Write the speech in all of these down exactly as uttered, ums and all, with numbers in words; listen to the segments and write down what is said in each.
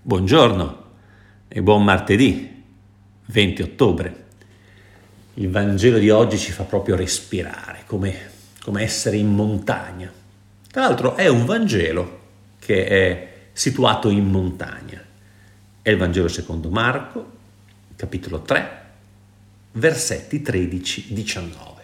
Buongiorno e buon martedì, venti ottobre. Il Vangelo di oggi ci fa proprio respirare, come, come essere in montagna. Tra l'altro è un Vangelo che è situato in montagna. È il Vangelo secondo Marco, capitolo tre, versetti tredici diciannove.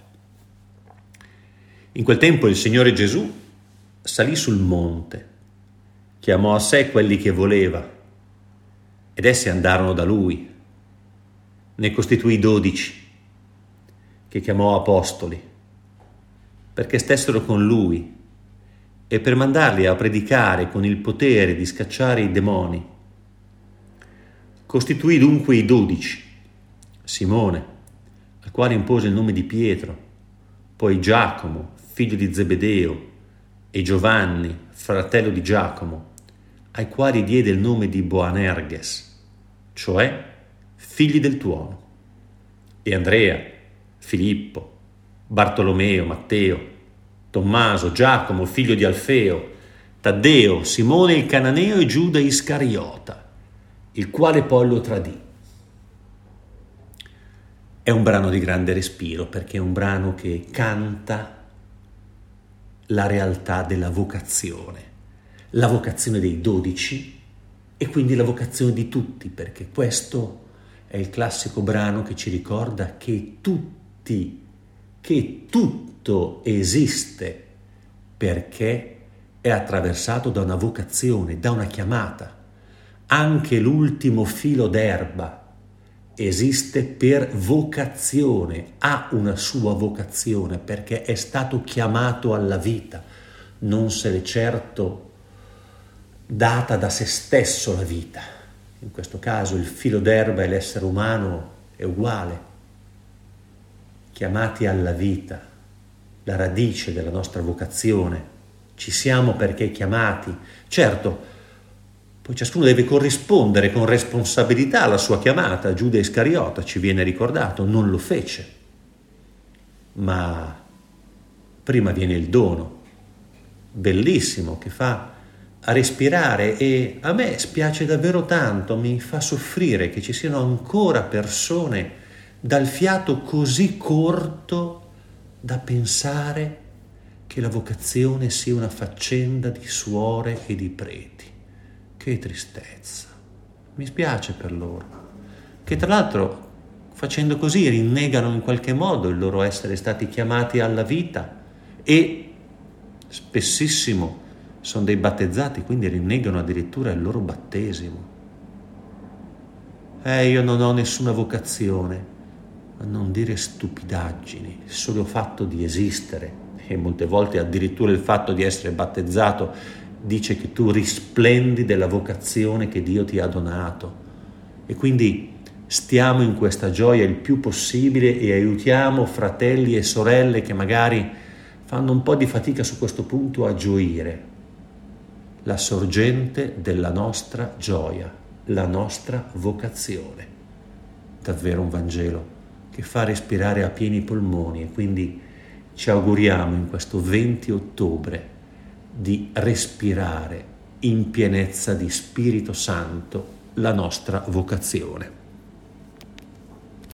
In quel tempo il Signore Gesù salì sul monte, chiamò a sé quelli che voleva, ed essi andarono da lui. Ne costituì dodici, che chiamò apostoli, perché stessero con lui e per mandarli a predicare con il potere di scacciare i demoni. Costituì dunque i dodici: Simone, al quale impose il nome di Pietro, poi Giacomo, figlio di Zebedeo, e Giovanni, fratello di Giacomo, ai quali diede il nome di Boanerges, cioè figli del tuono, e Andrea, Filippo, Bartolomeo, Matteo, Tommaso, Giacomo, figlio di Alfeo, Taddeo, Simone il Cananeo e Giuda Iscariota, il quale poi lo tradì. È un brano di grande respiro, perché è un brano che canta la realtà della vocazione, la vocazione dei dodici e quindi la vocazione di tutti, perché questo è il classico brano che ci ricorda che tutti, che tutto esiste perché è attraversato da una vocazione, da una chiamata. Anche l'ultimo filo d'erba esiste per vocazione, ha una sua vocazione perché è stato chiamato alla vita, non se l'è certo data da se stesso la vita. In questo caso il filo d'erba e l'essere umano è uguale, chiamati alla vita, la radice della nostra vocazione. Ci siamo perché chiamati. Certo, poi ciascuno deve corrispondere con responsabilità alla sua chiamata. Giuda Iscariota, ci viene ricordato, non lo fece. Ma prima viene il dono, bellissimo, che fa a respirare, e a me spiace davvero tanto, mi fa soffrire che ci siano ancora persone dal fiato così corto da pensare che la vocazione sia una faccenda di suore e di preti. Che tristezza, mi spiace per loro, che tra l'altro facendo così rinnegano in qualche modo il loro essere stati chiamati alla vita e spessissimo sono dei battezzati, quindi rinnegano addirittura il loro battesimo. Eh, io non ho nessuna vocazione, ma non dire stupidaggini, il solo fatto di esistere, e molte volte addirittura il fatto di essere battezzato, dice che tu risplendi della vocazione che Dio ti ha donato. E quindi stiamo in questa gioia il più possibile e aiutiamo fratelli e sorelle che magari fanno un po' di fatica su questo punto a gioire. La sorgente della nostra gioia, la nostra vocazione. Davvero un Vangelo che fa respirare a pieni polmoni, e quindi ci auguriamo in questo venti ottobre di respirare in pienezza di Spirito Santo la nostra vocazione.